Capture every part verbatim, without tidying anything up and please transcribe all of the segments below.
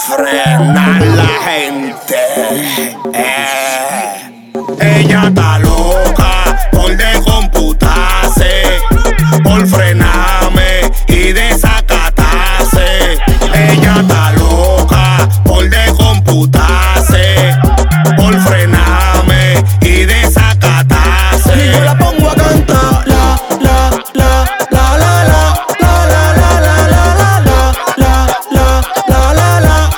frenar la gente. Eh. Ella está loca por descomputarse, por frenarme y desacatarse. Ella está loca por descomputarse, por frenarme y desacatarse. Y yo la pongo a cantar, la, la, la, la, la, la, la, la, la, la, la, la, la, la, la, la, la,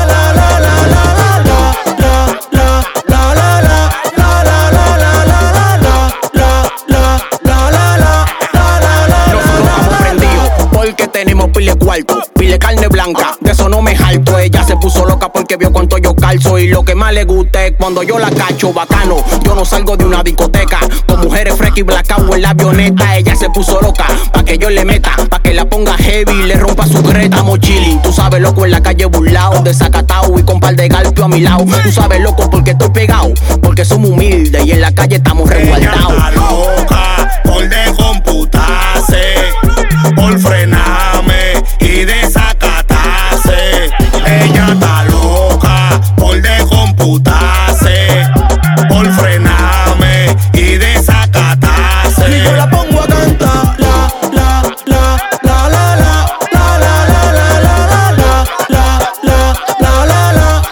tenemos pile cuarto, pile carne blanca, de eso no me jalto. Ella se puso loca porque vio cuánto yo calzo. Y lo que más le gusta es cuando yo la cacho, bacano. Yo no salgo de una discoteca con mujeres frescas y blackout en la avioneta. Ella se puso loca pa' que yo le meta, pa' que la ponga heavy y le rompa su creta. Estamos chilling, tú sabes, loco, en la calle burlao, desacatao y con par de galpio a mi lado. Tú sabes, loco, porque estoy pegado, porque somos humildes y en la calle estamos resguardados. Ella está loca por descomputarse, por frenarme y desacatarse. Ella está loca por descomputarse, por frenarme y desacatarse. Y yo la pongo a cantar, la, la, la, la, la, la, la, la, la, la, la, la, la, la, la, la, la,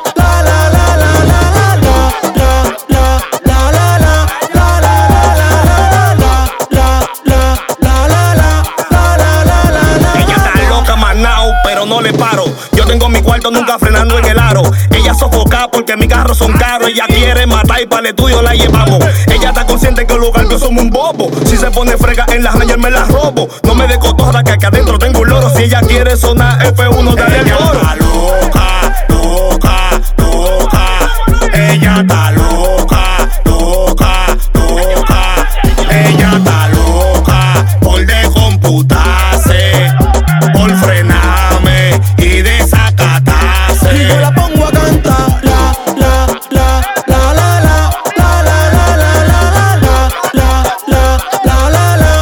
pero no le paro. Yo tengo mi cuarto nunca frenando en el aro. Ella sofoca porque mis carros son caros. Ella quiere matar y para el estudio la llevamos. Ella está consciente que los galpos somos un bobo. Si se pone frega en las rayas me las robo. No me de cotorra que acá adentro tengo un loro. Si ella quiere sonar F uno dale el coro. Ella está loca, loca, loca. Ella está loca, loca, loca. Ella está loca por descomputarse, por frenarme y desacatarse. Y yo la pongo a cantar, la, la, la, la, la, la, la, la, la, la, la, la, la, la, la, la, la,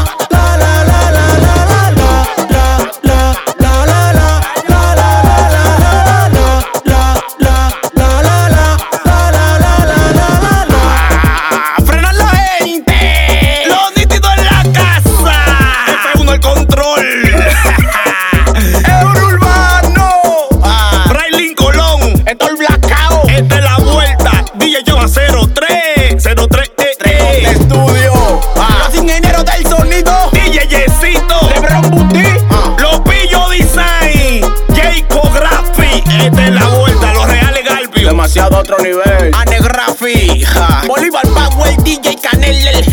cero tres eh, Estudio, ah. los ingenieros del sonido, D J Yesito, Lebron Buti, ah. Los Pillo Design, Jayco Graphy. Esta es la vuelta, los reales Galpio. demasiado otro nivel. Ane Graphy, Bolívar Power, D J Canel, el